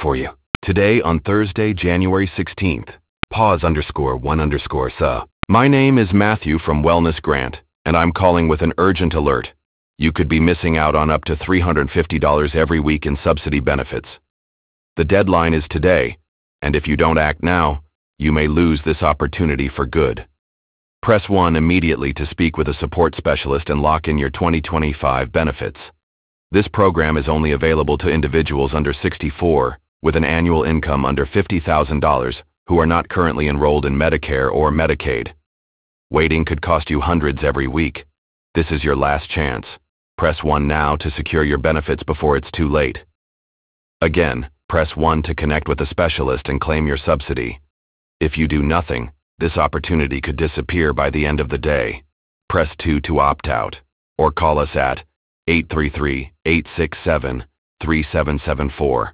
for you. Today on Thursday, January 16th. Pause_1_sa. My name is Matthew from Wellness Grant, and I'm calling with an urgent alert. You could be missing out on up to $350 every week in subsidy benefits. The deadline is today, and if you don't act now, you may lose this opportunity for good. Press 1 immediately to speak with a support specialist and lock in your 2025 benefits. This program is only available to individuals under 64 with an annual income under $50,000 who are not currently enrolled in Medicare or Medicaid. Waiting could cost you hundreds every week. This is your last chance. Press 1 now to secure your benefits before it's too late. Again, press 1 to connect with a specialist and claim your subsidy. If you do nothing, this opportunity could disappear by the end of the day. Press 2 to opt out, or call us at 833-867-3774.